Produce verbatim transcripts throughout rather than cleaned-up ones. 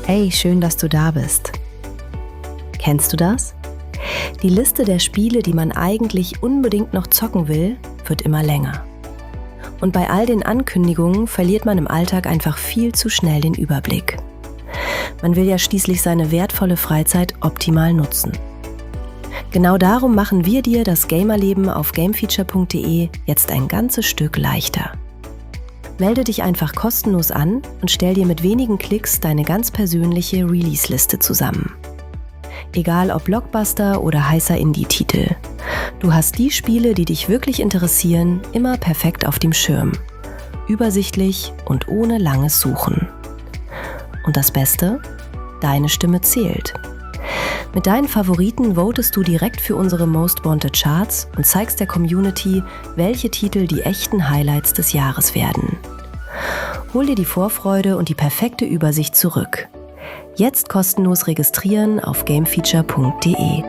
Hey, schön, dass du da bist. Kennst du das? Die Liste der Spiele, die man eigentlich unbedingt noch zocken will, wird immer länger. Und bei all den Ankündigungen verliert man im Alltag einfach viel zu schnell den Überblick. Man will ja schließlich seine wertvolle Freizeit optimal nutzen. Genau darum machen wir dir das Gamerleben auf gamefeature punkt de jetzt ein ganzes Stück leichter. Melde dich einfach kostenlos an und stell dir mit wenigen Klicks deine ganz persönliche Release-Liste zusammen. Egal ob Blockbuster oder heißer Indie-Titel. Du hast die Spiele, die dich wirklich interessieren, immer perfekt auf dem Schirm. Übersichtlich und ohne langes Suchen. Und das Beste? Deine Stimme zählt. Mit deinen Favoriten votest du direkt für unsere Most Wanted Charts und zeigst der Community, welche Titel die echten Highlights des Jahres werden. Hol dir die Vorfreude und die perfekte Übersicht zurück. Jetzt kostenlos registrieren auf gamefeature punkt de.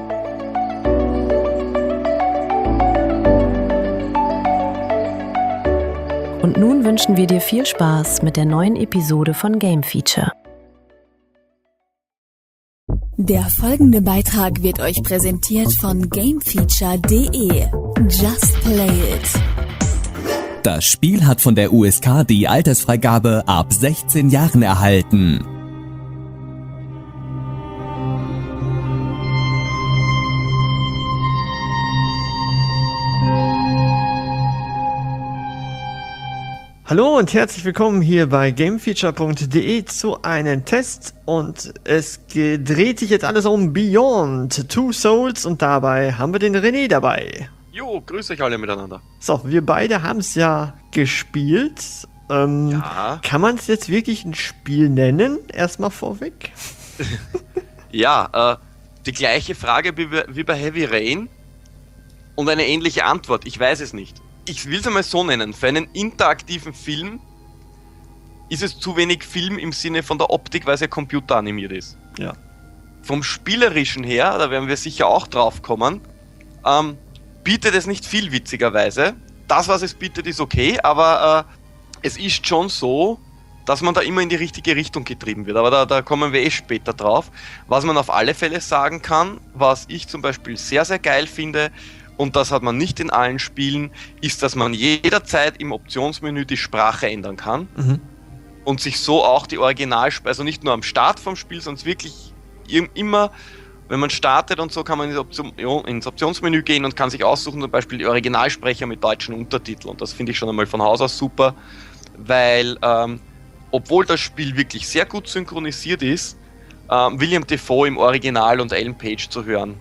Und nun wünschen wir dir viel Spaß mit der neuen Episode von Game Feature. Der folgende Beitrag wird euch präsentiert von gamefeature punkt de. Just play it. Das Spiel hat von der U S K die Altersfreigabe ab sechzehn Jahren erhalten. Hallo und herzlich willkommen hier bei gamefeature punkt de zu einem Test und es dreht sich jetzt alles um Beyond Two Souls und dabei haben wir den René dabei. Jo, grüß euch alle miteinander. So, wir beide haben es ja gespielt. Ähm, ja. Kann man es jetzt wirklich ein Spiel nennen? Erstmal vorweg. ja, äh, die gleiche Frage wie, wie bei Heavy Rain und eine ähnliche Antwort. Ich weiß es nicht. Ich will es einmal so nennen, für einen interaktiven Film ist es zu wenig Film im Sinne von der Optik, weil es ja computeranimiert ist. Ja. Vom Spielerischen her, da werden wir sicher auch drauf kommen, ähm, bietet es nicht viel, witzigerweise. Das, was es bietet, ist okay, aber äh, es ist schon so, dass man da immer in die richtige Richtung getrieben wird. Aber da, da kommen wir eh später drauf. Was man auf alle Fälle sagen kann, was ich zum Beispiel sehr, sehr geil finde, und das hat man nicht in allen Spielen, ist, dass man jederzeit im Optionsmenü die Sprache ändern kann mhm. und sich so auch die Originalsprache, also nicht nur am Start vom Spiel, sondern wirklich immer, wenn man startet und so, kann man ins, Option, ins Optionsmenü gehen und kann sich aussuchen, zum Beispiel die Originalsprecher mit deutschen Untertiteln. Und das finde ich schon einmal von Haus aus super, weil ähm, obwohl das Spiel wirklich sehr gut synchronisiert ist, ähm, William Dafoe im Original und Ellen Page zu hören,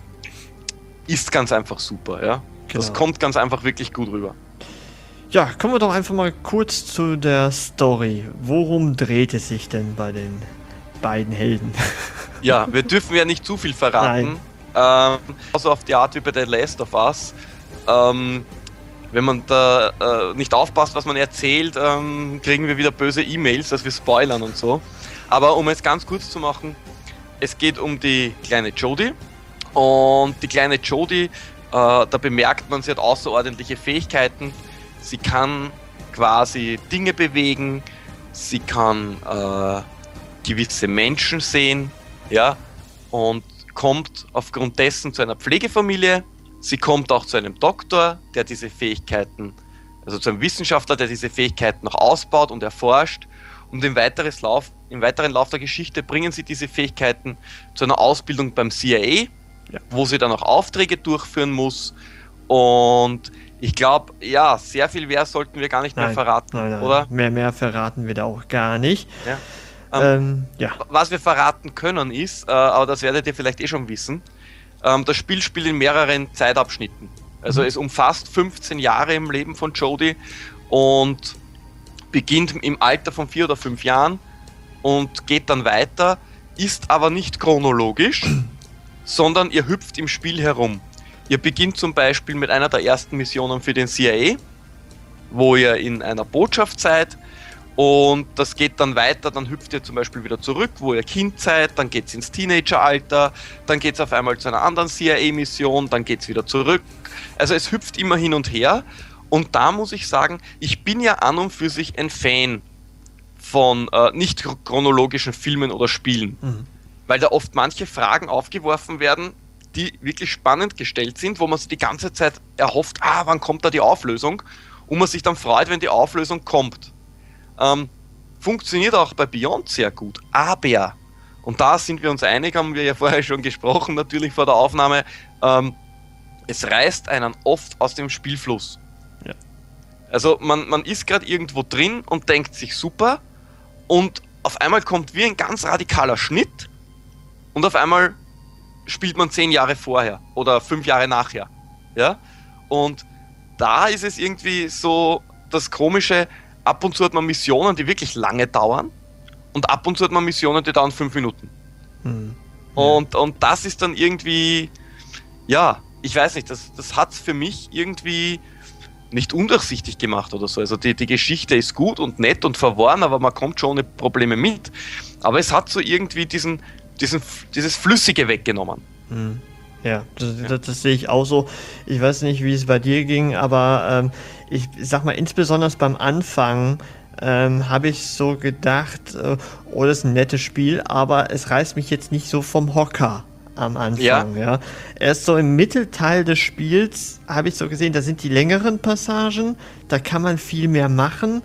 ist ganz einfach super, ja. Genau. Das kommt ganz einfach wirklich gut rüber. Ja, kommen wir doch einfach mal kurz zu der Story. Worum dreht es sich denn bei den beiden Helden? Ja, wir dürfen ja nicht zu viel verraten. Ähm, also auf die Art wie bei The Last of Us. Ähm, wenn man da äh, nicht aufpasst, was man erzählt, ähm, kriegen wir wieder böse E-Mails, dass wir spoilern und so. Aber um es ganz kurz zu machen, es geht um die kleine Jodie. Und die kleine Jodie, äh, da bemerkt man, sie hat außerordentliche Fähigkeiten. Sie kann quasi Dinge bewegen, sie kann äh, gewisse Menschen sehen, ja, und kommt aufgrund dessen zu einer Pflegefamilie. Sie kommt auch zu einem Doktor, der diese Fähigkeiten, also zu einem Wissenschaftler, der diese Fähigkeiten noch ausbaut und erforscht. Und im, weiteres Lauf, im weiteren Lauf der Geschichte bringen sie diese Fähigkeiten zu einer Ausbildung beim C I A. Ja. Wo sie dann auch Aufträge durchführen muss. Und ich glaube, ja, sehr viel mehr sollten wir gar nicht nein, mehr verraten, nein, nein. oder? Mehr, mehr verraten wir da auch gar nicht. Ja. Ähm, ähm, ja. Was wir verraten können ist, äh, aber das werdet ihr vielleicht eh schon wissen, ähm, das Spiel spielt in mehreren Zeitabschnitten. Also mhm. es umfasst fünfzehn Jahre im Leben von Jodie und beginnt im Alter von vier oder fünf Jahren und geht dann weiter, ist aber nicht chronologisch, sondern ihr hüpft im Spiel herum. Ihr beginnt zum Beispiel mit einer der ersten Missionen für den C I A, wo ihr in einer Botschaft seid, und das geht dann weiter, dann hüpft ihr zum Beispiel wieder zurück, wo ihr Kind seid, dann geht es ins Teenageralter, dann geht es auf einmal zu einer anderen C I A-Mission, dann geht es wieder zurück. Also es hüpft immer hin und her, und da muss ich sagen, ich bin ja an und für sich ein Fan von äh, nicht chronologischen Filmen oder Spielen. Mhm. Weil da oft manche Fragen aufgeworfen werden, die wirklich spannend gestellt sind, wo man sich die ganze Zeit erhofft, ah, wann kommt da die Auflösung? Und man sich dann freut, wenn die Auflösung kommt. Ähm, funktioniert auch bei Beyond sehr gut, aber, und da sind wir uns einig, haben wir ja vorher schon gesprochen, natürlich vor der Aufnahme, ähm, es reißt einen oft aus dem Spielfluss. Ja. Also man, man ist gerade irgendwo drin und denkt sich super und auf einmal kommt wie ein ganz radikaler Schnitt und auf einmal spielt man zehn Jahre vorher oder fünf Jahre nachher. Ja? Und da ist es irgendwie so das Komische, ab und zu hat man Missionen, die wirklich lange dauern und ab und zu hat man Missionen, die dauern fünf Minuten. Mhm. Ja. Und, und das ist dann irgendwie, ja, ich weiß nicht, das, das hat es für mich irgendwie nicht undurchsichtig gemacht oder so. Also die, die Geschichte ist gut und nett und verworren, aber man kommt schon ohne Probleme mit. Aber es hat so irgendwie diesen, diesen, dieses Flüssige weggenommen. Mhm. Ja, das, das, das sehe ich auch so. Ich weiß nicht, wie es bei dir ging, aber ähm, ich sag mal, insbesondere beim Anfang ähm, habe ich so gedacht, äh, oh, das ist ein nettes Spiel, aber es reißt mich jetzt nicht so vom Hocker am Anfang. Ja. Ja. Erst so im Mittelteil des Spiels habe ich so gesehen, da sind die längeren Passagen, da kann man viel mehr machen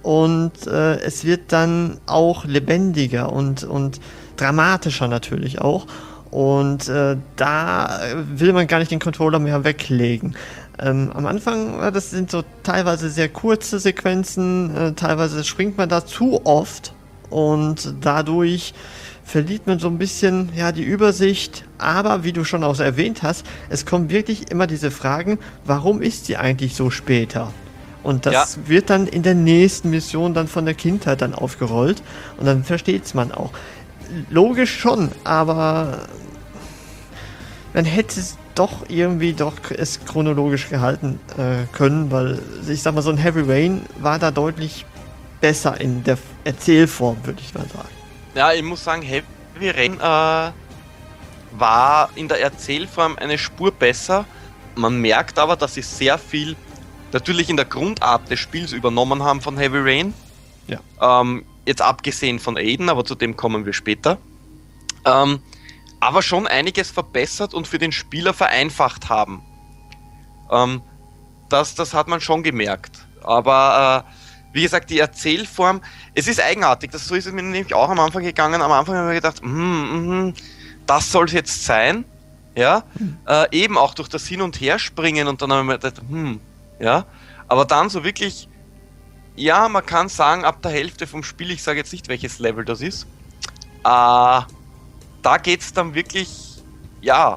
und äh, es wird dann auch lebendiger und, und dramatischer natürlich auch. Und äh, da will man gar nicht den Controller mehr weglegen. Ähm, am Anfang, das sind so teilweise sehr kurze Sequenzen, äh, teilweise springt man da zu oft und dadurch verliert man so ein bisschen ja, die Übersicht. Aber wie du schon auch erwähnt hast, es kommen wirklich immer diese Fragen, warum ist sie eigentlich so später? Und das ja. wird dann in der nächsten Mission dann von der Kindheit dann aufgerollt und dann versteht's man auch. Logisch schon, aber man hätte es doch irgendwie doch es chronologisch gehalten äh, können, weil ich sag mal, so ein Heavy Rain war da deutlich besser in der Erzählform, würde ich mal sagen. Ja, ich muss sagen, Heavy Rain äh, war in der Erzählform eine Spur besser. Man merkt aber, dass sie sehr viel natürlich in der Grundart des Spiels übernommen haben von Heavy Rain. Ja. Ähm, Jetzt abgesehen von Aiden, aber zu dem kommen wir später. Ähm, aber schon einiges verbessert und für den Spieler vereinfacht haben. Ähm, das, das hat man schon gemerkt. Aber äh, wie gesagt, die Erzählform, es ist eigenartig. Das, so ist es mir nämlich auch am Anfang gegangen. Am Anfang habe ich mir gedacht, mm, mm, das soll es jetzt sein. Ja? Hm. Äh, eben auch durch das Hin- und Herspringen und dann habe ich mir gedacht, hm, ja. Aber dann so wirklich. Ja, man kann sagen, ab der Hälfte vom Spiel, ich sage jetzt nicht, welches Level das ist, äh, da geht es dann wirklich, ja,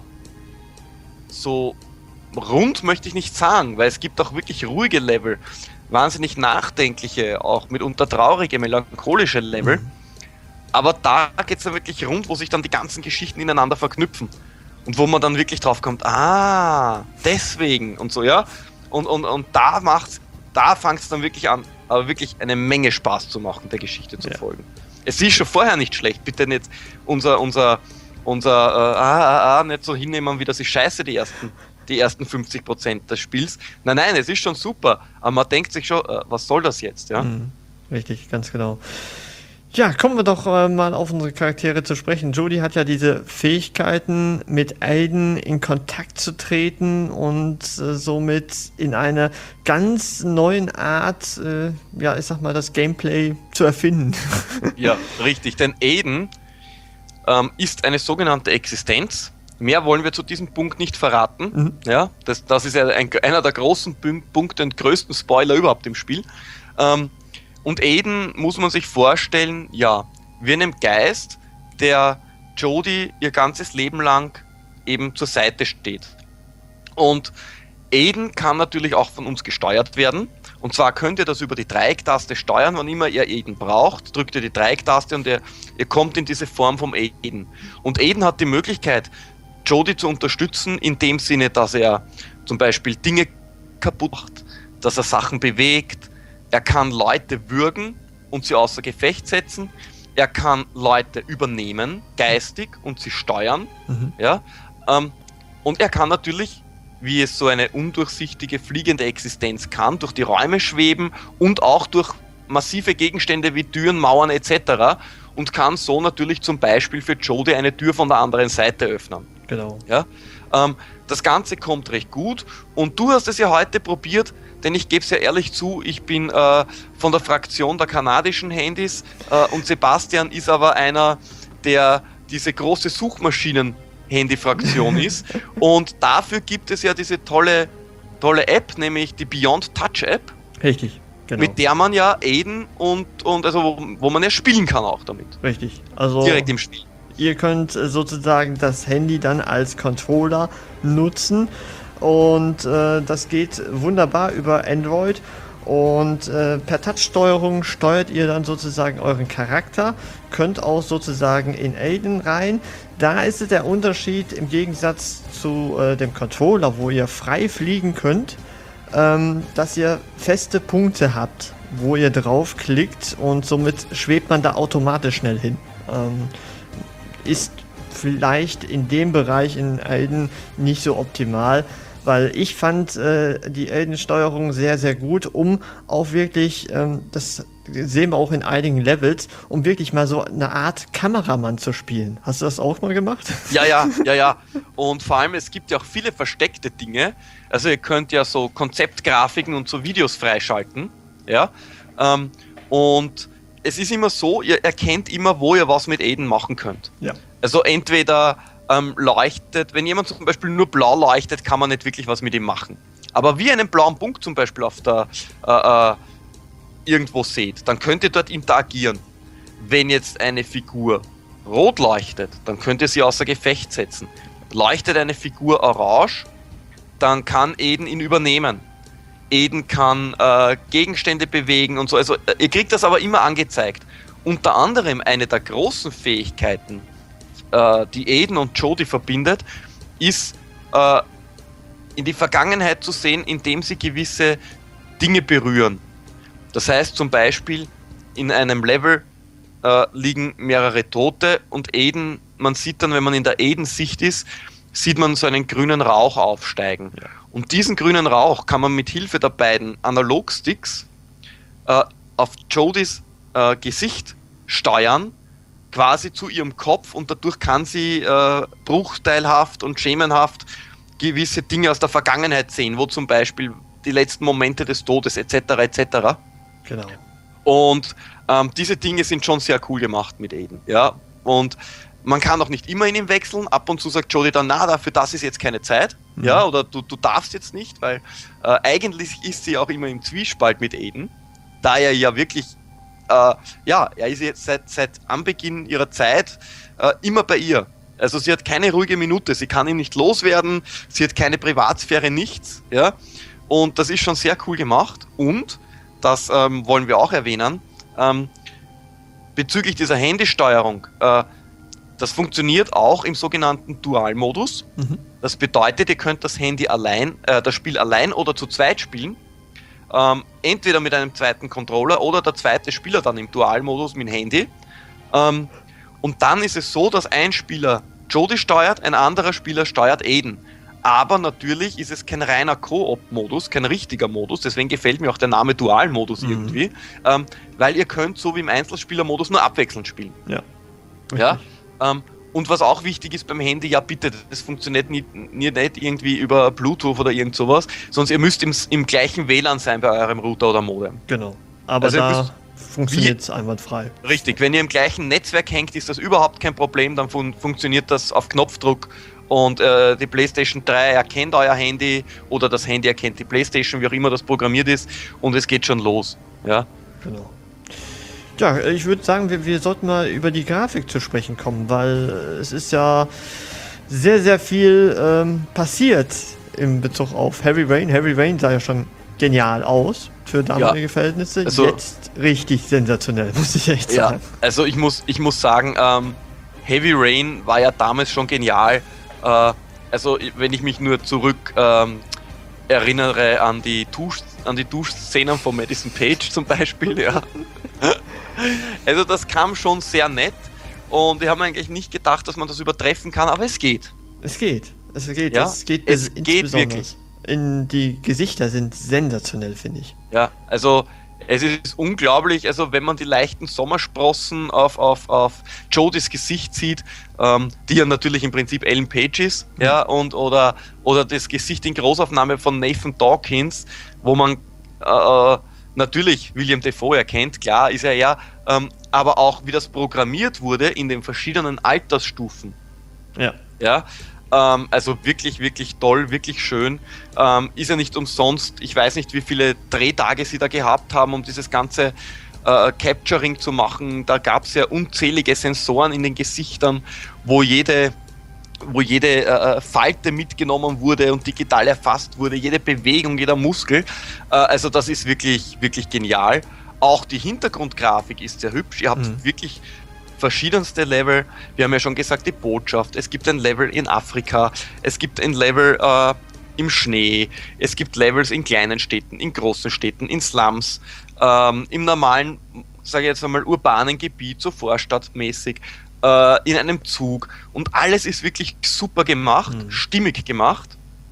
so rund möchte ich nicht sagen, weil es gibt auch wirklich ruhige Level, wahnsinnig nachdenkliche, auch mitunter traurige, melancholische Level, mhm. aber da geht es dann wirklich rund, wo sich dann die ganzen Geschichten ineinander verknüpfen und wo man dann wirklich drauf kommt, ah, deswegen und so, ja, und, und, und da macht's, da fängt es dann wirklich an, aber wirklich eine Menge Spaß zu machen, der Geschichte zu ja. folgen. Es ist schon vorher nicht schlecht, bitte nicht unser, unser, unser, äh, ah, ah, ah, nicht so hinnehmen, wie das ist scheiße, die ersten, die ersten fünfzig Prozent des Spiels. Nein, nein, es ist schon super, aber man denkt sich schon, äh, was soll das jetzt, ja? Mhm. Richtig, ganz genau. Ja, kommen wir doch äh, mal auf unsere Charaktere zu sprechen. Jodie hat ja diese Fähigkeiten, mit Aiden in Kontakt zu treten und äh, somit in einer ganz neuen Art, äh, ja, ich sag mal, das Gameplay zu erfinden. Ja, richtig, denn Aiden ähm, ist eine sogenannte Existenz. Mehr wollen wir zu diesem Punkt nicht verraten. Mhm. Ja, das, das ist ja ein, einer der großen Punkte und größten Spoiler überhaupt im Spiel. Ähm, Und Aiden muss man sich vorstellen, ja, wie einem Geist, der Jodie ihr ganzes Leben lang eben zur Seite steht. Und Aiden kann natürlich auch von uns gesteuert werden. Und zwar könnt ihr das über die Dreiecktaste steuern, wann immer ihr Aiden braucht, drückt ihr die Dreiecktaste und ihr, ihr kommt in diese Form vom Aiden. Und Aiden hat die Möglichkeit, Jodie zu unterstützen, in dem Sinne, dass er zum Beispiel Dinge kaputt macht, dass er Sachen bewegt. Er kann Leute würgen und sie außer Gefecht setzen. Er kann Leute übernehmen, geistig, und sie steuern. Mhm. Ja? Ähm, und er kann natürlich, wie es so eine undurchsichtige, fliegende Existenz kann, durch die Räume schweben und auch durch massive Gegenstände wie Türen, Mauern et cetera und kann so natürlich zum Beispiel für Jodie eine Tür von der anderen Seite öffnen. Genau. Ja? Ähm, das Ganze kommt recht gut und du hast es ja heute probiert, denn ich gebe es ja ehrlich zu, ich bin äh, von der Fraktion der kanadischen Handys äh, und Sebastian ist aber einer, der diese große Suchmaschinen-Handy-Fraktion ist und dafür gibt es ja diese tolle, tolle App, nämlich die Beyond Touch App. Richtig, genau. Mit der man ja Aiden und, und also wo, wo man ja spielen kann auch damit. Richtig, also direkt im Spiel. Ihr könnt sozusagen das Handy dann als Controller nutzen und äh, das geht wunderbar über Android und äh, per Touch-Steuerung steuert ihr dann sozusagen euren Charakter, könnt auch sozusagen in Aiden rein. Da ist es der Unterschied im Gegensatz zu äh, dem Controller, wo ihr frei fliegen könnt, ähm, dass ihr feste Punkte habt, wo ihr draufklickt und somit schwebt man da automatisch schnell hin. Ähm, ist vielleicht in dem Bereich in Aiden nicht so optimal, weil ich fand äh, die Aiden-Steuerung sehr, sehr gut, um auch wirklich, ähm, das sehen wir auch in einigen Levels, um wirklich mal so eine Art Kameramann zu spielen. Hast du das auch mal gemacht? Ja, ja, ja, ja. Und vor allem, es gibt ja auch viele versteckte Dinge. Also ihr könnt ja so Konzeptgrafiken und so Videos freischalten. Ja. Ähm, und es ist immer so, ihr erkennt immer, wo ihr was mit Aiden machen könnt. Ja. Also entweder ähm, leuchtet, wenn jemand zum Beispiel nur blau leuchtet, kann man nicht wirklich was mit ihm machen. Aber wie einen blauen Punkt zum Beispiel auf der äh, äh, irgendwo seht, dann könnt ihr dort interagieren. Wenn jetzt eine Figur rot leuchtet, dann könnt ihr sie außer Gefecht setzen. Leuchtet eine Figur orange, dann kann Aiden ihn übernehmen. Aiden kann äh, Gegenstände bewegen und so. Also ihr kriegt das aber immer angezeigt. Unter anderem eine der großen Fähigkeiten, äh, die Aiden und Jodie verbindet, ist äh, in die Vergangenheit zu sehen, indem sie gewisse Dinge berühren. Das heißt zum Beispiel, in einem Level äh, liegen mehrere Tote und Aiden, man sieht dann, wenn man in der Aiden-Sicht ist, sieht man so einen grünen Rauch aufsteigen. Ja. Und diesen grünen Rauch kann man mit Hilfe der beiden Analogsticks äh, auf Jodies äh, Gesicht steuern, quasi zu ihrem Kopf, und dadurch kann sie äh, bruchteilhaft und schemenhaft gewisse Dinge aus der Vergangenheit sehen, wo zum Beispiel die letzten Momente des Todes et cetera et cetera. Genau. Und ähm, diese Dinge sind schon sehr cool gemacht mit Aiden. Ja? Und man kann auch nicht immer in ihm wechseln. Ab und zu sagt Jodie dann, na, dafür das ist jetzt keine Zeit. Mhm. Ja, oder du, du darfst jetzt nicht, weil äh, eigentlich ist sie auch immer im Zwiespalt mit Aiden, da er ja wirklich, äh, ja, er ist jetzt seit, seit Anbeginn ihrer Zeit äh, immer bei ihr. Also sie hat keine ruhige Minute, sie kann ihn nicht loswerden, sie hat keine Privatsphäre, nichts. Ja? Und das ist schon sehr cool gemacht. Und, das ähm, wollen wir auch erwähnen, ähm, bezüglich dieser Handysteuerung, äh, das funktioniert auch im sogenannten Dual-Modus. Mhm. Das bedeutet, ihr könnt das Handy allein, äh, das Spiel allein oder zu zweit spielen. Ähm, entweder mit einem zweiten Controller oder der zweite Spieler dann im Dual-Modus mit dem Handy. Ähm, und dann ist es so, dass ein Spieler Jodie steuert, ein anderer Spieler steuert Aiden. Aber natürlich ist es kein reiner Koop-Modus, kein richtiger Modus, deswegen gefällt mir auch der Name Dual-Modus mhm. irgendwie, ähm, weil ihr könnt so wie im Einzelspieler-Modus nur abwechselnd spielen. Ja. Ja. Ähm, und was auch wichtig ist beim Handy, ja bitte, das funktioniert nicht, nicht irgendwie über Bluetooth oder irgend sowas, sondern ihr müsst im, im gleichen W L A N sein bei eurem Router oder Modem. Genau, aber also da funktioniert es einwandfrei. Richtig, wenn ihr im gleichen Netzwerk hängt, ist das überhaupt kein Problem, dann fun- funktioniert das auf Knopfdruck und äh, die PlayStation drei erkennt euer Handy oder das Handy erkennt die PlayStation, wie auch immer das programmiert ist, und es geht schon los. Ja, genau. Ja, ich würde sagen, wir, wir sollten mal über die Grafik zu sprechen kommen, weil es ist ja sehr, sehr viel ähm, passiert in Bezug auf Heavy Rain. Heavy Rain sah ja schon genial aus für damalige ja, Verhältnisse. Also, jetzt richtig sensationell, muss ich echt sagen. Ja, also ich muss, ich muss sagen, ähm, Heavy Rain war ja damals schon genial. Äh, also wenn ich mich nur zurück ähm, erinnere an die Dusch, an die Duschszenen von Madison Page zum Beispiel, ja. Also das kam schon sehr nett und wir haben eigentlich nicht gedacht, dass man das übertreffen kann, aber es geht. Es geht, es geht, ja? es geht, es geht wirklich. In die Gesichter sind sensationell, finde ich. Ja, also Es ist unglaublich, also wenn man die leichten Sommersprossen auf, auf, auf Jodys Gesicht sieht, ähm, die ja natürlich im Prinzip Ellen Page ist, mhm. ja, und, oder, oder das Gesicht in Großaufnahme von Nathan Dawkins, wo man äh, natürlich William Dafoe erkennt, klar ist er ja, ähm, aber auch wie das programmiert wurde in den verschiedenen Altersstufen. Ja. Ja. Also wirklich, wirklich toll, wirklich schön. Ähm, ist ja nicht umsonst, ich weiß nicht, wie viele Drehtage sie da gehabt haben, um dieses ganze äh, Capturing zu machen. Da gab es ja unzählige Sensoren in den Gesichtern, wo jede, wo jede äh, Falte mitgenommen wurde und digital erfasst wurde, jede Bewegung, jeder Muskel. Äh, also das ist wirklich, wirklich genial. Auch die Hintergrundgrafik ist sehr hübsch. Ihr habt mhm. wirklich verschiedenste Level. Wir haben ja schon gesagt, die Botschaft. Es gibt ein Level in Afrika. Es gibt ein Level äh, im Schnee. Es gibt Levels in kleinen Städten, in großen Städten, in Slums, ähm, im normalen, sage ich jetzt einmal, urbanen Gebiet, so vorstadtmäßig, äh, in einem Zug. Und alles ist wirklich super gemacht, mhm. stimmig gemacht.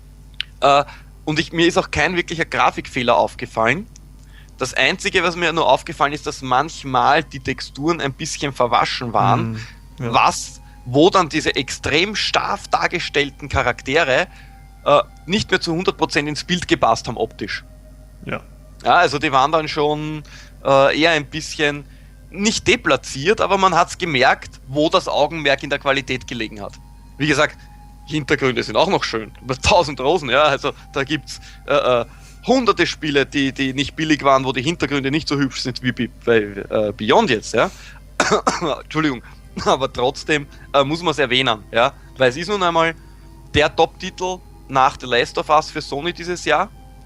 Äh, und ich, mir ist auch kein wirklicher Grafikfehler aufgefallen. Das Einzige, was mir nur aufgefallen ist, dass manchmal die Texturen ein bisschen verwaschen waren, mm, ja. was, wo dann diese extrem scharf dargestellten Charaktere äh, nicht mehr zu hundert Prozent ins Bild gepasst haben optisch. Ja. Ja, also die waren dann schon äh, eher ein bisschen, nicht deplatziert, aber man hat es gemerkt, wo das Augenmerk in der Qualität gelegen hat. Wie gesagt, Hintergründe sind auch noch schön, über tausend Rosen, ja, also da gibt's äh, äh, hunderte Spiele, die, die nicht billig waren, wo die Hintergründe nicht so hübsch sind wie bei äh, Beyond jetzt, ja. Entschuldigung, aber trotzdem äh, muss man es erwähnen, ja, weil es ist nun einmal der Top-Titel nach The Last of Us für Sony dieses Jahr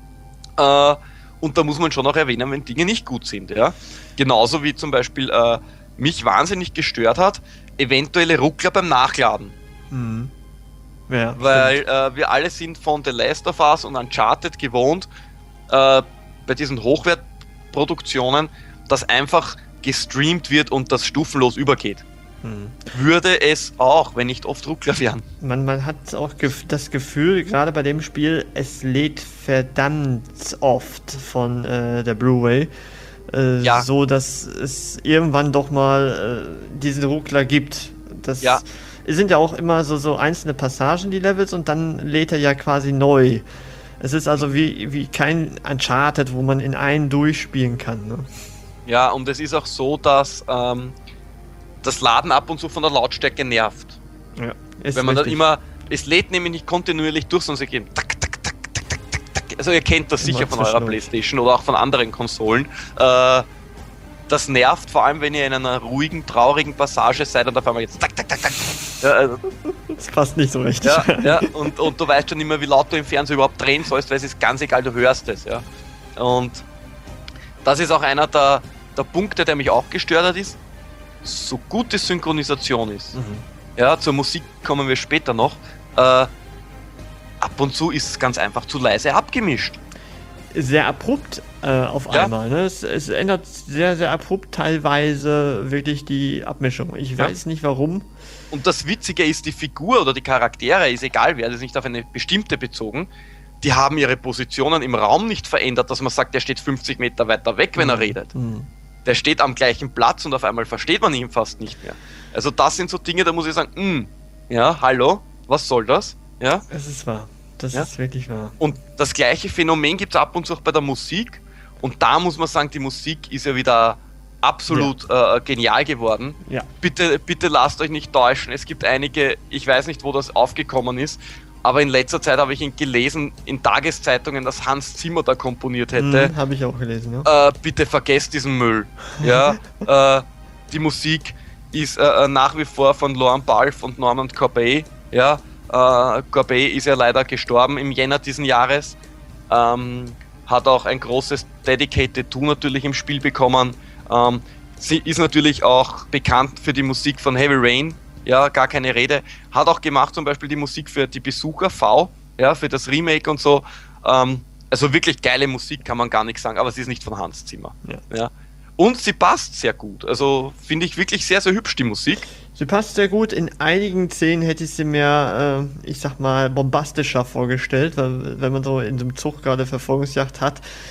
äh, und da muss man schon auch erwähnen, wenn Dinge nicht gut sind, ja. Genauso wie zum Beispiel äh, mich wahnsinnig gestört hat, eventuelle Ruckler beim Nachladen. Mhm. Ja, weil äh, wir alle sind von The Last of Us und Uncharted gewohnt, äh, bei diesen Hochwertproduktionen, dass einfach gestreamt wird und das stufenlos übergeht. Hm. Würde es auch, wenn nicht oft Ruckler wären. Man, man hat auch gef- das Gefühl, gerade bei dem Spiel, es lädt verdammt oft von äh, der Blu-ray, äh, ja. so dass es irgendwann doch mal äh, diesen Ruckler gibt. Das ja. Es sind ja auch immer so, so einzelne Passagen, die Levels, und dann lädt er ja quasi neu. Es ist also wie, wie kein Uncharted, wo man in einen durchspielen kann. Ne? Ja, und es ist auch so, dass ähm, das Laden ab und zu von der Lautstärke nervt. Ja, ist Wenn man richtig. Dann immer, es lädt nämlich nicht kontinuierlich durch, sondern es geht tak, tak, tak, tak, tak, tak. Also ihr kennt das immer sicher von eurer Playstation oder auch von anderen Konsolen. Äh, Das nervt, vor allem wenn ihr in einer ruhigen, traurigen Passage seid und auf einmal jetzt tak, tak, tak, tak. Ja, also, das passt nicht so richtig. Ja, ja, und, und du weißt schon immer, wie laut du im Fernseher überhaupt drehen sollst, weil es ist ganz egal, du hörst es. Ja. Und das ist auch einer der, der Punkte, der mich auch gestört hat, ist, so gut die Synchronisation ist. Mhm. Ja, zur Musik kommen wir später noch. Äh, ab und zu ist es ganz einfach zu leise abgemischt. Sehr abrupt äh, auf ja. einmal. Ne? Es, es ändert sehr, sehr abrupt teilweise wirklich die Abmischung. Ich weiß ja. nicht warum. Und das Witzige ist, die Figur oder die Charaktere, ist egal wer, das ist nicht auf eine bestimmte bezogen, die haben ihre Positionen im Raum nicht verändert, dass man sagt, der steht fünfzig Meter weiter weg, wenn mhm. er redet. Mhm. Der steht am gleichen Platz und auf einmal versteht man ihn fast nicht mehr. Also das sind so Dinge, da muss ich sagen, mh, ja, hallo, was soll das? Ja, es ist wahr. Das ja? ist wirklich wahr. Und das gleiche Phänomen gibt es ab und zu auch bei der Musik. Und da muss man sagen, die Musik ist ja wieder absolut ja. äh, genial geworden. Ja. Bitte, bitte lasst euch nicht täuschen. Es gibt einige, ich weiß nicht, wo das aufgekommen ist, aber in letzter Zeit habe ich ihn gelesen in Tageszeitungen, dass Hans Zimmer da komponiert hätte. Mhm, habe ich auch gelesen, ja. Äh, bitte vergesst diesen Müll. Ja, äh, die Musik ist äh, nach wie vor von Lorne Balfe und Norman Corbett. Ja, Uh, Corbett ist ja leider gestorben im Jänner diesen Jahres, ähm, hat auch ein großes Dedicated Two natürlich im Spiel bekommen. Ähm, sie ist natürlich auch bekannt für die Musik von Heavy Rain, ja, gar keine Rede. Hat auch gemacht zum Beispiel die Musik für die Besucher V, ja, für das Remake und so. Ähm, also wirklich geile Musik, kann man gar nichts sagen, aber sie ist nicht von Hans Zimmer. Ja. Ja. Und sie passt sehr gut, also finde ich wirklich sehr, sehr hübsch, die Musik. Sie passt sehr gut. In einigen Szenen hätte ich sie mir, äh, ich sag mal, bombastischer vorgestellt, weil wenn man so in so einem Zug gerade Verfolgungsjagd hat,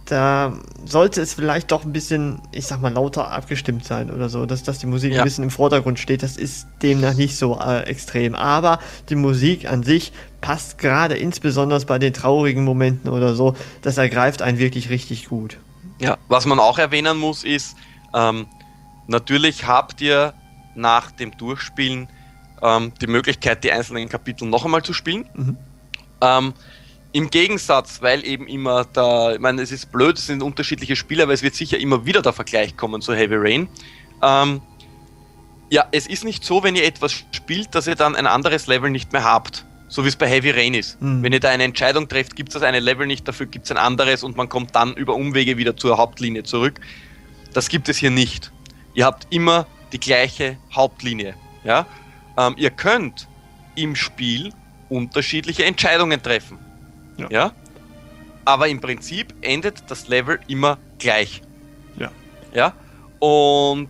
da sollte es vielleicht doch ein bisschen, ich sag mal, lauter abgestimmt sein oder so, dass, dass die Musik ja. ein bisschen im Vordergrund steht. Das ist demnach nicht so äh, extrem. Aber die Musik an sich passt gerade insbesondere bei den traurigen Momenten oder so, das ergreift einen wirklich richtig gut. Ja, was man auch erwähnen muss ist, ähm, natürlich habt ihr nach dem Durchspielen ähm, die Möglichkeit, die einzelnen Kapitel noch einmal zu spielen. Mhm. Ähm, Im Gegensatz, weil eben immer da, ich meine, es ist blöd, es sind unterschiedliche Spiele, aber es wird sicher immer wieder der Vergleich kommen zu Heavy Rain. Ähm, ja, es ist nicht so, wenn ihr etwas spielt, dass ihr dann ein anderes Level nicht mehr habt. So wie es bei Heavy Rain ist. Mhm. Wenn ihr da eine Entscheidung trefft, gibt es das eine Level nicht, dafür gibt es ein anderes und man kommt dann über Umwege wieder zur Hauptlinie zurück. Das gibt es hier nicht. Ihr habt immer die gleiche Hauptlinie. Ja? Ähm, ihr könnt im Spiel unterschiedliche Entscheidungen treffen. Ja. ja. Aber im Prinzip endet das Level immer gleich. Ja. Ja. Und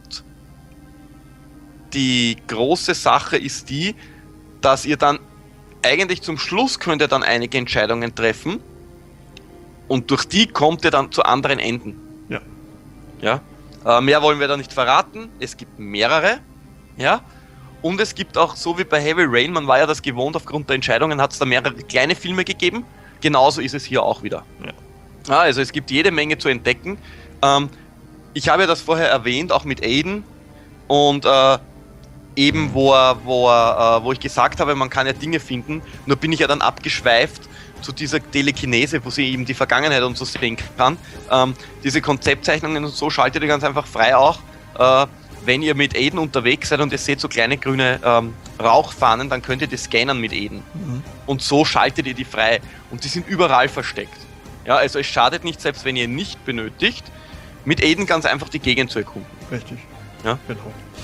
die große Sache ist die, dass ihr dann eigentlich zum Schluss könnt ihr dann einige Entscheidungen treffen und durch die kommt ihr dann zu anderen Enden. Ja. Ja. Äh, mehr wollen wir da nicht verraten. Es gibt mehrere. Ja. Und es gibt auch, so wie bei Heavy Rain, man war ja das gewohnt, aufgrund der Entscheidungen hat es da mehrere kleine Filme gegeben. Genauso ist es hier auch wieder. Ja. Ja, also es gibt jede Menge zu entdecken. Ähm, ich habe ja das vorher erwähnt, auch mit Aiden. Und äh, eben, wo, er, wo, er, äh, wo ich gesagt habe, man kann ja Dinge finden, nur bin ich ja dann abgeschweift zu dieser Telekinese, wo sie eben die Vergangenheit und so sehen kann. Ähm, diese Konzeptzeichnungen und so schaltet ihr ganz einfach frei auch. Äh, wenn ihr mit Aiden unterwegs seid und ihr seht so kleine grüne ähm, Rauchfahnen, dann könnt ihr die scannen mit Aiden. Mhm. Und so schaltet ihr die frei. Und die sind überall versteckt. Ja, also es schadet nicht, selbst wenn ihr ihn nicht benötigt, mit Aiden ganz einfach die Gegend zu erkunden. Richtig. Ja, genau.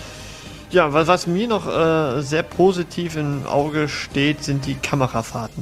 Ja, was, was mir noch äh, sehr positiv im Auge steht, sind die Kamerafahrten.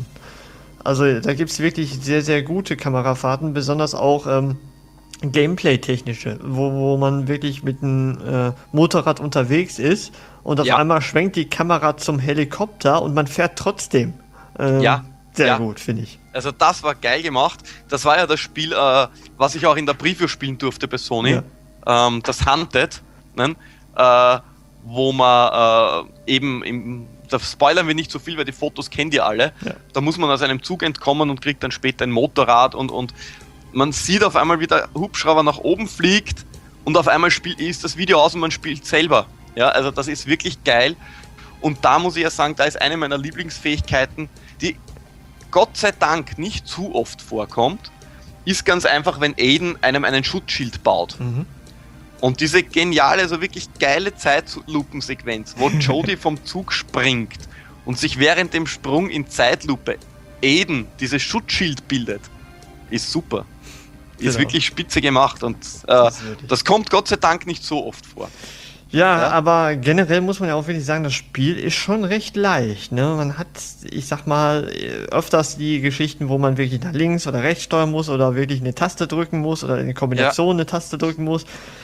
Also da gibt es wirklich sehr, sehr gute Kamerafahrten, besonders auch ähm, Gameplay-technische, wo, wo man wirklich mit einem äh, Motorrad unterwegs ist und auf ja. einmal schwenkt die Kamera zum Helikopter und man fährt trotzdem. Ähm, ja. Sehr ja. gut, finde ich. Also das war geil gemacht. Das war ja das Spiel, äh, was ich auch in der Preview spielen durfte bei Sony. Ja. Ähm, das Hunted, ne? äh, wo man äh, eben, im, da spoilern wir nicht so viel, weil die Fotos kennt ihr alle. Ja. Da muss man aus einem Zug entkommen und kriegt dann später ein Motorrad und, und man sieht auf einmal, wie der Hubschrauber nach oben fliegt und auf einmal spielt, ist das Video aus und man spielt selber. Ja, also das ist wirklich geil. Und da muss ich ja sagen, da ist eine meiner Lieblingsfähigkeiten, die Gott sei Dank nicht zu oft vorkommt, ist ganz einfach, wenn Aiden einem einen Schutzschild baut. Mhm. Und diese geniale, also wirklich geile Zeitlupensequenz, wo Jodie vom Zug springt und sich während dem Sprung in Zeitlupe Aiden dieses Schutzschild bildet, ist super. Ist genau. wirklich spitze gemacht und äh, das, das kommt Gott sei Dank nicht so oft vor. Ja, ja, aber generell muss man ja auch wirklich sagen, das Spiel ist schon recht leicht. Ne? Man hat, ich sag mal, öfters die Geschichten, wo man wirklich nach links oder rechts steuern muss oder wirklich eine Taste drücken muss oder in Kombination ja. eine Taste drücken muss.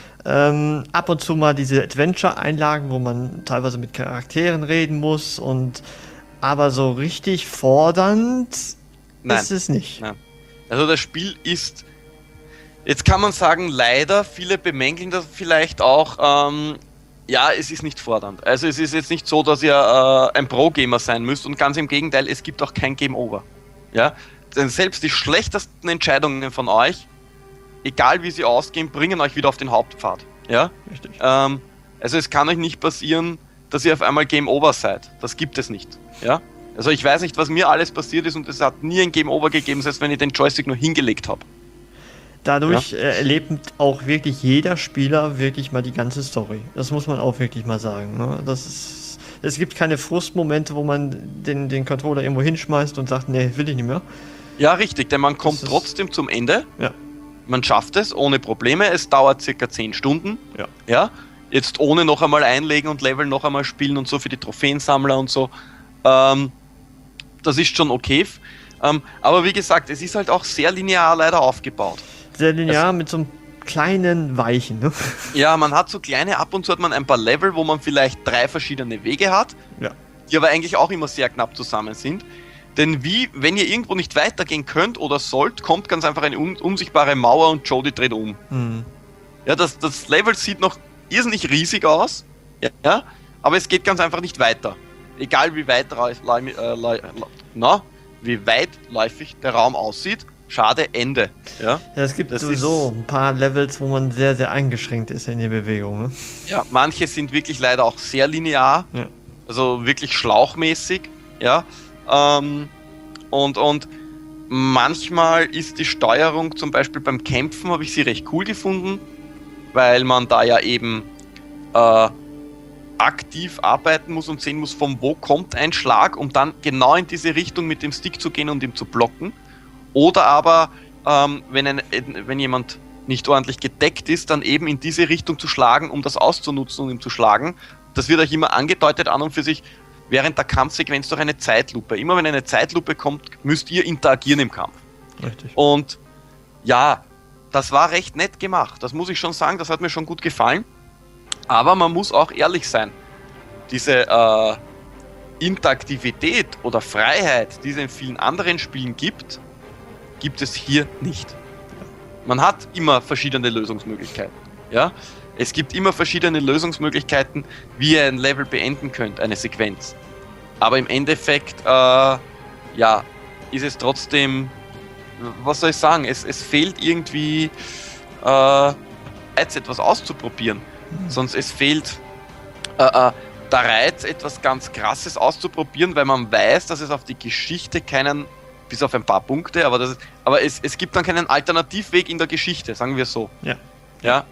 Ähm, ab und zu mal diese Adventure-Einlagen, wo man teilweise mit Charakteren reden muss und aber so richtig fordernd Nein. ist es nicht. Nein. Also das Spiel ist, jetzt kann man sagen, leider, viele bemängeln das vielleicht auch, ähm, ja, es ist nicht fordernd. Also es ist jetzt nicht so, dass ihr äh, ein Pro-Gamer sein müsst und ganz im Gegenteil, es gibt auch kein Game-Over. Ja? Denn selbst die schlechtesten Entscheidungen von euch, egal wie sie ausgehen, bringen euch wieder auf den Hauptpfad. Ja? Richtig. Ähm, also es kann euch nicht passieren, dass ihr auf einmal Game-Over seid. Das gibt es nicht. Ja? Also ich weiß nicht, was mir alles passiert ist und es hat nie ein Game-Over gegeben, selbst wenn ich den Joystick nur hingelegt habe. Dadurch ja. äh, erlebt auch wirklich jeder Spieler wirklich mal die ganze Story. Das muss man auch wirklich mal sagen. Ne? Das ist, es gibt keine Frustmomente, wo man den, den Controller irgendwo hinschmeißt und sagt, nee, will ich nicht mehr. Ja, richtig, denn man kommt trotzdem zum Ende. Ja. Man schafft es ohne Probleme. Es dauert circa zehn Stunden. Ja. Ja. Jetzt ohne noch einmal einlegen und Level noch einmal spielen und so für die Trophäensammler und so. Ähm, das ist schon okay. Ähm, aber wie gesagt, es ist halt auch sehr linear leider aufgebaut. Sehr linear also, mit so einem kleinen Weichen. Ne? Ja, man hat so kleine, ab und zu hat man ein paar Level, wo man vielleicht drei verschiedene Wege hat, ja. die aber eigentlich auch immer sehr knapp zusammen sind. Denn wie, wenn ihr irgendwo nicht weitergehen könnt oder sollt, kommt ganz einfach eine un unsichtbare Mauer und Jodie dreht um. Mhm. Ja, das, das Level sieht noch irrsinnig riesig aus, ja, aber es geht ganz einfach nicht weiter. Egal wie weit, äh, na, wie weitläufig der Raum aussieht, schade, Ende. Ja, ja, es gibt das sowieso ein paar Levels, wo man sehr, sehr eingeschränkt ist in der Bewegung. Ne? Ja, manche sind wirklich leider auch sehr linear, ja. Also wirklich schlauchmäßig, ja. Ähm, und, und manchmal ist die Steuerung, zum Beispiel beim Kämpfen, habe ich sie recht cool gefunden, weil man da ja eben äh, aktiv arbeiten muss und sehen muss, von wo kommt ein Schlag, um dann genau in diese Richtung mit dem Stick zu gehen und ihm zu blocken. Oder aber, ähm, wenn, ein, wenn jemand nicht ordentlich gedeckt ist, dann eben in diese Richtung zu schlagen, um das auszunutzen und ihm zu schlagen. Das wird euch immer angedeutet an und für sich während der Kampfsequenz durch eine Zeitlupe. Immer wenn eine Zeitlupe kommt, müsst ihr interagieren im Kampf. Richtig. Und ja, das war recht nett gemacht. Das muss ich schon sagen, das hat mir schon gut gefallen. Aber man muss auch ehrlich sein. Diese äh, Interaktivität oder Freiheit, die es in vielen anderen Spielen gibt, gibt es hier nicht. Man hat immer verschiedene Lösungsmöglichkeiten. Ja? Es gibt immer verschiedene Lösungsmöglichkeiten, wie ihr ein Level beenden könnt, eine Sequenz. Aber im Endeffekt, äh, ja, ist es trotzdem, was soll ich sagen, es, es fehlt irgendwie äh, jetzt etwas auszuprobieren. Mhm. Sonst es fehlt äh, äh, der Reiz, etwas ganz Krasses auszuprobieren, weil man weiß, dass es auf die Geschichte keinen, bis auf ein paar Punkte, aber, das ist, aber es, es gibt dann keinen Alternativweg in der Geschichte, sagen wir so. Ja. Ja.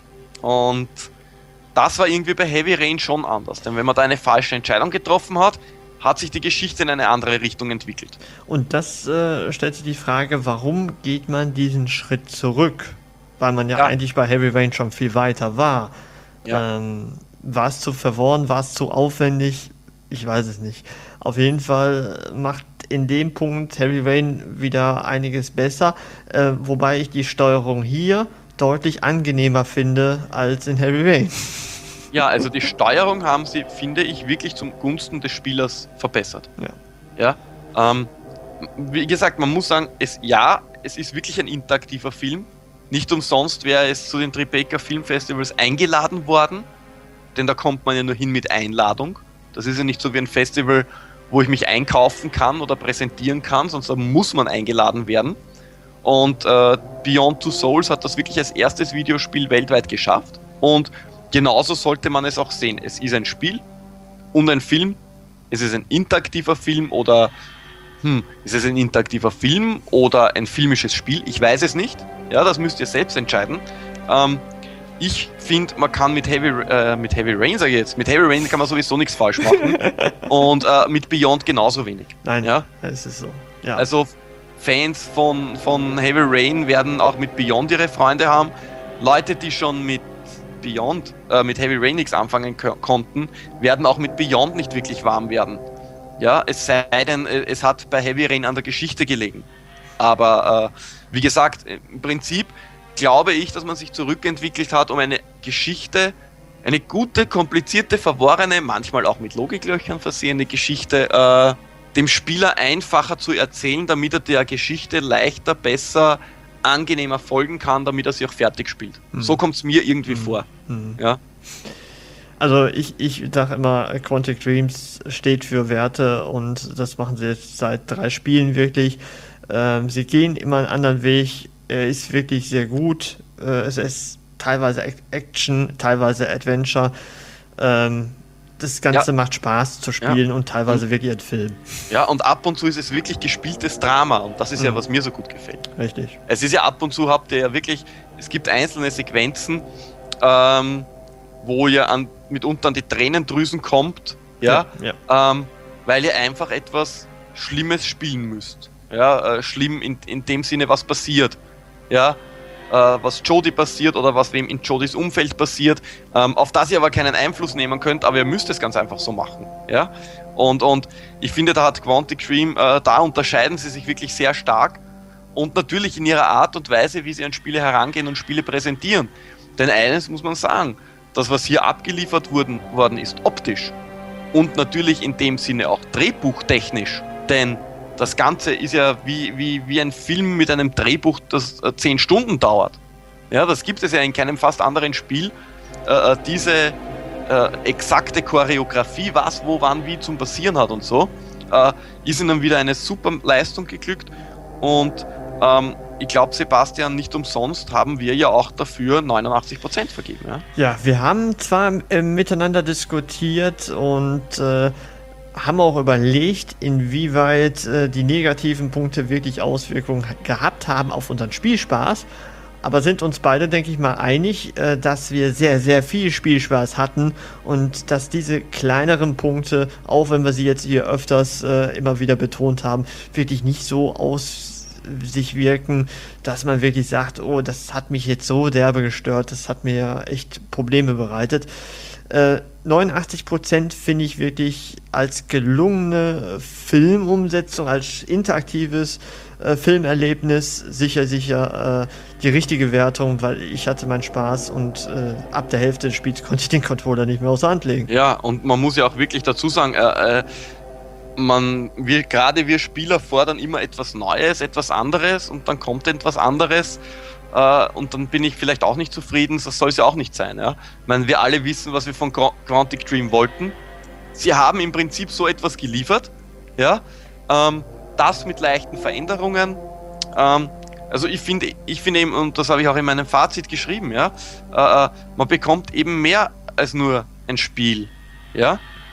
Und das war irgendwie bei Heavy Rain schon anders, denn wenn man da eine falsche Entscheidung getroffen hat, hat sich die Geschichte in eine andere Richtung entwickelt. Und das äh, stellt sich die Frage, warum geht man diesen Schritt zurück? Weil man ja, ja. eigentlich bei Heavy Rain schon viel weiter war. Ja. Ähm, war es zu verworren, war es zu aufwendig? Ich weiß es nicht. Auf jeden Fall macht in dem Punkt Heavy Rain wieder einiges besser, äh, wobei ich die Steuerung hier deutlich angenehmer finde als in Heavy Rain. Ja, also die Steuerung haben sie, finde ich, wirklich zum Gunsten des Spielers verbessert. Ja. Ja. Ähm, wie gesagt, man muss sagen, es, ja, es ist wirklich ein interaktiver Film. Nicht umsonst wäre es zu den Tribeca Filmfestivals eingeladen worden, denn da kommt man ja nur hin mit Einladung. Das ist ja nicht so wie ein Festival, wo ich mich einkaufen kann oder präsentieren kann, sonst muss man eingeladen werden. Und äh, Beyond Two Souls hat das wirklich als erstes Videospiel weltweit geschafft. Und genauso sollte man es auch sehen. Es ist ein Spiel und ein Film. Es ist ein interaktiver Film oder hm, ist es ein interaktiver Film oder ein filmisches Spiel? Ich weiß es nicht. Ja, das müsst ihr selbst entscheiden. Ähm, ich finde, man kann mit Heavy, äh, mit Heavy Rain, sage ich jetzt, mit Heavy Rain kann man sowieso nichts falsch machen. Und äh, mit Beyond genauso wenig. Nein, ja, es ist so. Ja. Also Fans von, von Heavy Rain werden auch mit Beyond ihre Freunde haben. Leute, die schon mit Beyond, äh, mit Heavy Rain nichts anfangen konnten, werden auch mit Beyond nicht wirklich warm werden. Ja, es sei denn, es hat bei Heavy Rain an der Geschichte gelegen. Aber äh, wie gesagt, im Prinzip glaube ich, dass man sich zurückentwickelt hat, um eine Geschichte, eine gute, komplizierte, verworrene, manchmal auch mit Logiklöchern versehene Geschichte äh, dem Spieler einfacher zu erzählen, damit er der Geschichte leichter, besser, angenehmer folgen kann, damit er sie auch fertig spielt. Mhm. So kommt es mir irgendwie mhm. vor. Mhm. Ja. Also ich, ich sage immer, Quantic Dreams steht für Werte und das machen sie jetzt seit drei Spielen wirklich. Ähm, sie gehen immer einen anderen Weg, er ist wirklich sehr gut. Äh, es ist teilweise Action, teilweise Adventure. Ähm, Das Ganze ja. macht Spaß zu spielen ja. und teilweise mhm. wirklich ein Film. Ja, und ab und zu ist es wirklich gespieltes Drama und das ist mhm. ja, was mir so gut gefällt. Richtig. Es ist ja ab und zu, habt ihr ja wirklich, es gibt einzelne Sequenzen, ähm, wo ihr an, mitunter an die Tränendrüsen kommt, ja, ja, ja. Ähm, weil ihr einfach etwas Schlimmes spielen müsst. Ja, äh, schlimm in, in dem Sinne, was passiert. Ja, was Jodie passiert oder was wem in Jodies Umfeld passiert, ähm, auf das ihr aber keinen Einfluss nehmen könnt, aber ihr müsst es ganz einfach so machen. Ja? Und, und ich finde, da hat Quantic Dream, äh, da unterscheiden sie sich wirklich sehr stark und natürlich in ihrer Art und Weise, wie sie an Spiele herangehen und Spiele präsentieren. Denn eines muss man sagen, das, was hier abgeliefert worden, worden ist, optisch und natürlich in dem Sinne auch drehbuchtechnisch, denn das Ganze ist ja wie, wie, wie ein Film mit einem Drehbuch, das äh, zehn Stunden dauert. Ja, das gibt es ja in keinem fast anderen Spiel. Äh, diese äh, exakte Choreografie, was, wo, wann, wie zum Passieren hat und so, äh, ist ihnen wieder eine super Leistung geglückt. Und ähm, ich glaube, Sebastian, nicht umsonst haben wir ja auch dafür neunundachtzig Prozent vergeben. Ja, ja, wir haben zwar äh, miteinander diskutiert und äh, haben auch überlegt, inwieweit äh, die negativen Punkte wirklich Auswirkungen gehabt haben auf unseren Spielspaß, aber sind uns beide, denke ich mal, einig, äh, dass wir sehr, sehr viel Spielspaß hatten und dass diese kleineren Punkte, auch wenn wir sie jetzt hier öfters äh, immer wieder betont haben, wirklich nicht so aus sich wirken, dass man wirklich sagt, oh, das hat mich jetzt so derbe gestört, das hat mir echt Probleme bereitet. Äh, neunundachtzig Prozent finde ich wirklich als gelungene Filmumsetzung, als interaktives äh, Filmerlebnis sicher, sicher äh, die richtige Wertung, weil ich hatte meinen Spaß und äh, ab der Hälfte des Spiels konnte ich den Controller nicht mehr aus der Hand legen. Ja, und man muss ja auch wirklich dazu sagen, äh, äh, man, wir, gerade wir Spieler fordern immer etwas Neues, etwas anderes und dann kommt etwas anderes. Uh, und dann bin ich vielleicht auch nicht zufrieden, das soll es ja auch nicht sein. Ja? Ich meine, wir alle wissen, was wir von Quantic Dream wollten. Sie haben im Prinzip so etwas geliefert, ja? ähm, das mit leichten Veränderungen. Ähm, also ich finde, ich finde eben, und das habe ich auch in meinem Fazit geschrieben, ja? äh, man bekommt eben mehr als nur ein Spiel. Ja?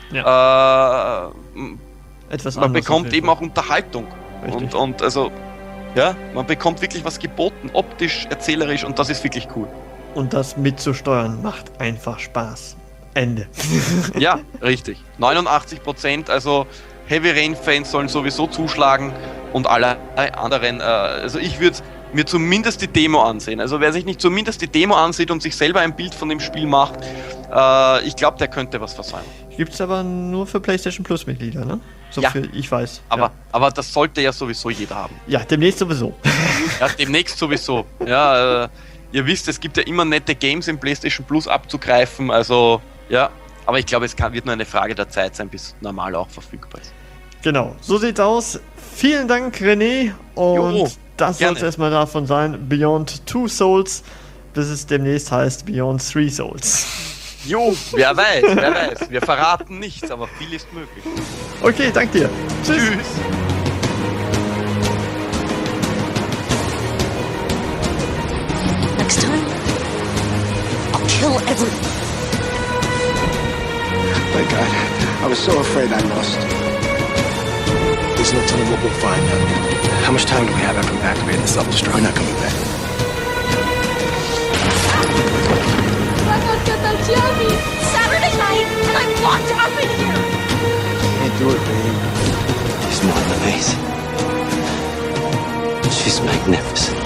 Ja. Äh, etwas man bekommt eben auch Unterhaltung. Und, und also ja, man bekommt wirklich was geboten, optisch, erzählerisch und das ist wirklich cool. Und das mitzusteuern macht einfach Spaß. Ende. Ja, richtig. neunundachtzig Prozent, also Heavy Rain-Fans sollen sowieso zuschlagen und alle anderen, äh, also ich würde mir zumindest die Demo ansehen. Also wer sich nicht zumindest die Demo ansieht und sich selber ein Bild von dem Spiel macht, äh, ich glaube, der könnte was versäumen. Gibt's aber nur für PlayStation Plus Mitglieder, ne? So ja, viel ich weiß. Aber, ja. aber das sollte ja sowieso jeder haben. Ja, demnächst sowieso. Ja, demnächst sowieso. Ja, äh, ihr wisst, es gibt ja immer nette Games im PlayStation Plus abzugreifen, also ja. Aber ich glaube, es kann, wird nur eine Frage der Zeit sein, bis normal auch verfügbar ist. Genau, so sieht's aus. Vielen Dank, René. Und jo, das soll es erstmal davon sein. Beyond Two Souls, bis es demnächst heißt Beyond Three Souls. Jo, wer weiß, wer weiß. Wir verraten nichts, aber viel ist möglich. Okay, danke dir. Tschüss. Tschüss. Next time, I'll kill everyone. My God, I was so afraid I lost. There's no telling what we'll find now. How much time do we have after we've activated the self-destruct? We're not coming back. Saturday night, and I'm locked up in here! Can't do it, babe. She's more than a vase. She's magnificent.